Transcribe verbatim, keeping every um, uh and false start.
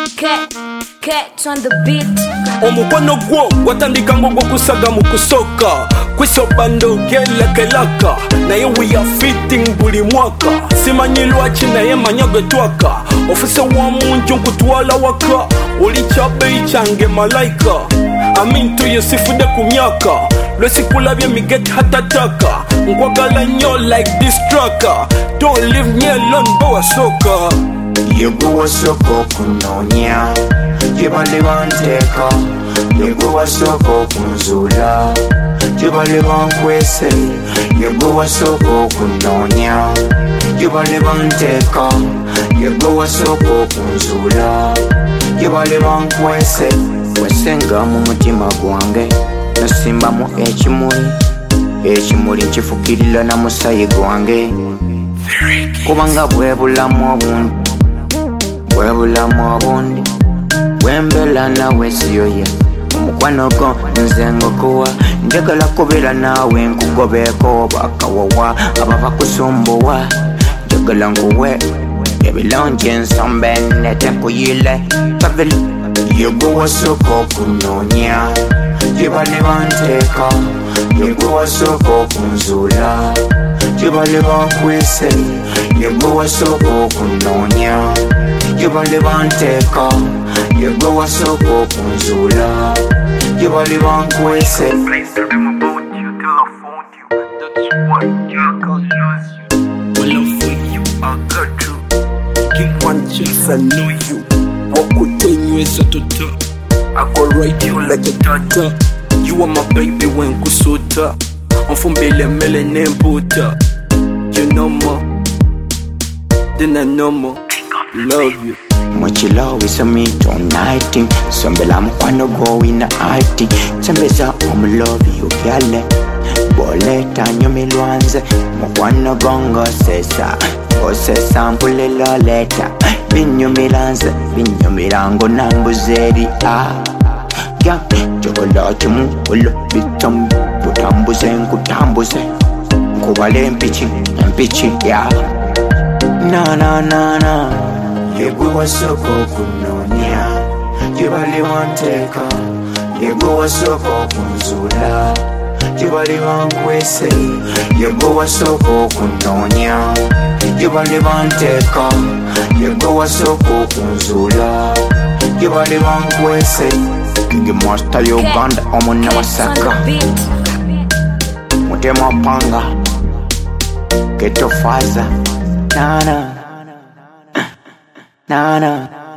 Cat, cat on the beat. Omukwano gwo gwatandika ngo gukusaga mu kusoka kwisobando gela kelaka naye we are fitting buli mwaka simanyi lwaki naye manyoge twaka ofise wa munju nkutwala waka oli kyabeyi kyange malaika amintu yesifude ku myaka lwesikulabye miget hatataka nkwagala nnyo like this tracker don't leave me alone bowa soka Yego wasoko kunonya Jibali banteka Yego wasoko kunzula Jibali bankwese Yego wasoko kunonya Jibali banteka Yego wasoko kunzula Jibali bankwese Wesenga mu mutima gwange Nasimba mu ekimuli Ekimuli nchifukirila na musayi gwange Kubanga bwebulamu obuntu Bwebulamu obundi Bwembela nawe siyoye Omukwano go nze ngokuwa Njagala kubeera nawe nkugobeko bakawawa abava kusumbuwa Njagala nkuwe ebilungi ensombe netekuyile Pavili Yego wasoko kunonya Jibali banteka Yego wasoko kunzula Jibali bankwese Yego wasoko kunonya Jibali banteka Yego wasoko kunzula Jibali bankwese Place to dream about you till I found you. That's why I can't lose you. Well, I'm for you, I got you. Give one chance, I know you. What could tell you is a tutor? I go write you like a tata. You are my baby when kusota. I'm from Bele Mele Nembuta. You know more, then I know more. Love you. Muchilo wisa me tonight Sombela mkwano go in the art Chambeza um love you gyale Boleta nyomi luanze Mkwano gongo sesa Osesa mpule loleta Binyo milanze Binyo milango nambuzeri ah Gya Chokola chimu ulo bitambu Butambuze nkutambuze Nkubale mpichi Mpichi ya Na na na na Yego wasoko kunonya Jibali banteka Yego wasoko kunzula Jibali bankwese Yego wasoko kunonya Jibali banteka Yego wasoko kunzula Jibali bankwese Kingi Master Uganda omuna wasaka Mutema panga Ghetto Faza Nana Nana